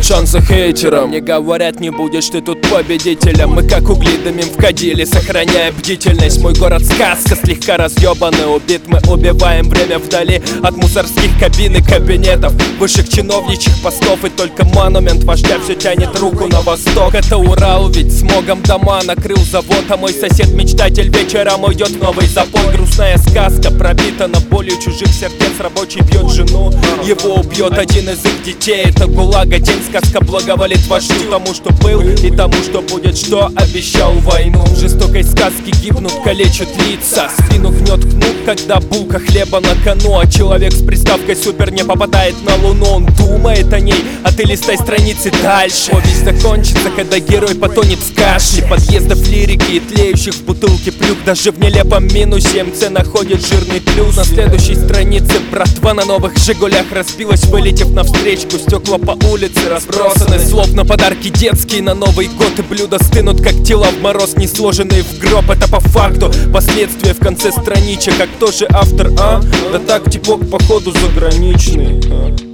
дает шанса хейтерам. Мне говорят, не будешь ты тут победителем. Мы как угли дымим в кадиле, сохраняя бдительность. Мой город сказка, слегка разъебанный, убит. Мы убиваем время вдали от мусорских кабин и кабинетов, высших чиновничьих постов. И только монумент вождя все тянет руку на восток. Это Урал, ведь смогом дома накрыл завод. А мой сосед-мечтатель вечером уйдет в новый запой. Грустная сказка пробита на болью чужих сердец. Рабочий бьет жену, его убьет один из их детей. Это ГУЛАГа день, сказка благоволит вождю, тому, что был и тому, что будет, что обещал войну. В жестокой сказке гибнут, калечат лица, спину гнет кнут, когда булка хлеба на кону. А человек с приставкой супер не попадает на луну. Он думает о ней, а ты листай страницы дальше. Повесть закончится, когда герой потонет в кашле подъездов лирики и тлеющих в бутылке плюх. Даже в нелепом минусе МЦ находит жирный плюс. На следующей странице братва на новых Жигулях разбилась, вылетев навстречку. Стекла по улице разбросаны, словно подарки детские на Новый год. И блюда стынут, как тела в мороз, не сложенные в гроб. Это по факту последствия в конце страничек. А кто же автор, а? Да так, типок походу заграничный.